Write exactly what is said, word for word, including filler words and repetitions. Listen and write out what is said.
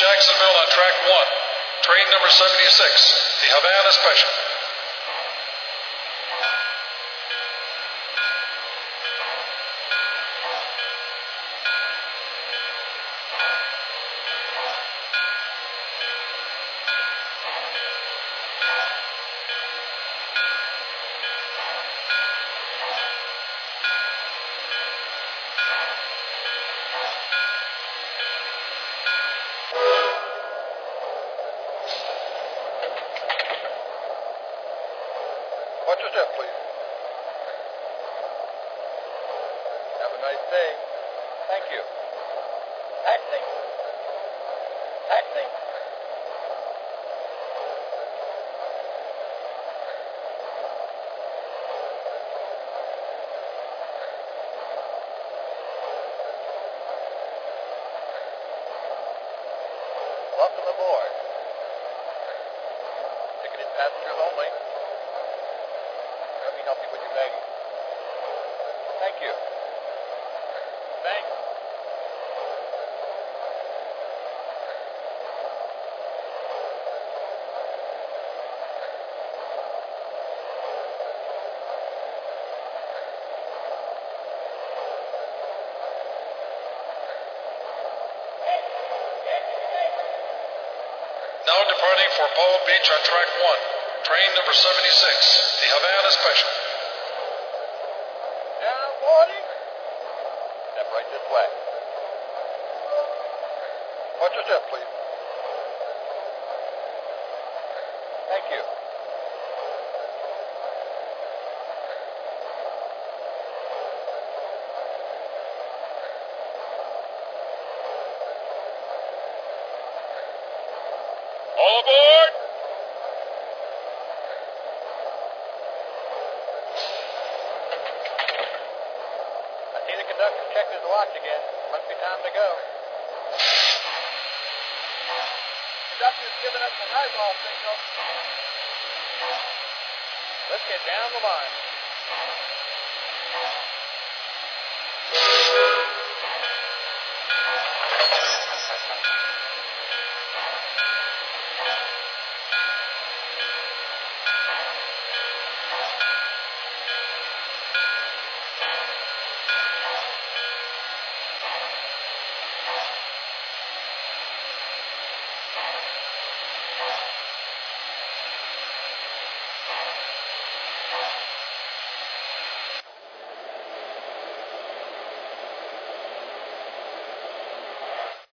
Jacksonville on track one. Train number seventy-six, the Havana Special. Watch your step, please. Have a nice day. Thank you. Taxi. Taxi. Welcome aboard. Ticketed passengers only. Let me help you with your baggage. Thank you. Thanks. Now departing for Palm Beach on track one. Train number seventy-six, the Havana Special. Down, boarding. Step right this way. Watch your step, please. Thank you. All aboard! I see the conductor check his watch again. Must be time to go. Conductor's giving us the night ball signal. Let's get down the line.